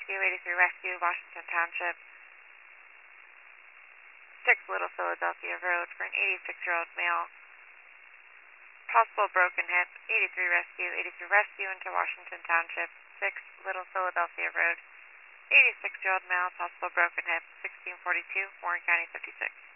Rescue, 83 Rescue, Washington Township, 6 Little Philadelphia Road for an 86-year-old male. Possible broken hip, 83 Rescue, 83 Rescue into Washington Township, 6 Little Philadelphia Road, 86-year-old male, possible broken hip, 1642, Warren County 56.